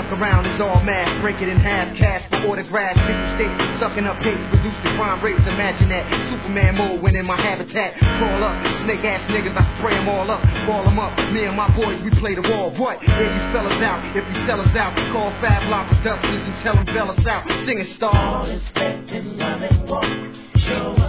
Duck around is all mass, break it in half, cash for autographs, 50 states, sucking up pace, reduce the crime rates. Imagine that, Superman mode when in my habitat. Crawl up, snake ass niggas, I spray them all up, ball them up. Me and my boys, we play the wall. What? Yeah, you fellas out. If you sell us out, call Fab Lock Productions and tell them bail us out. Sing it, star. All respect and love and walk. Show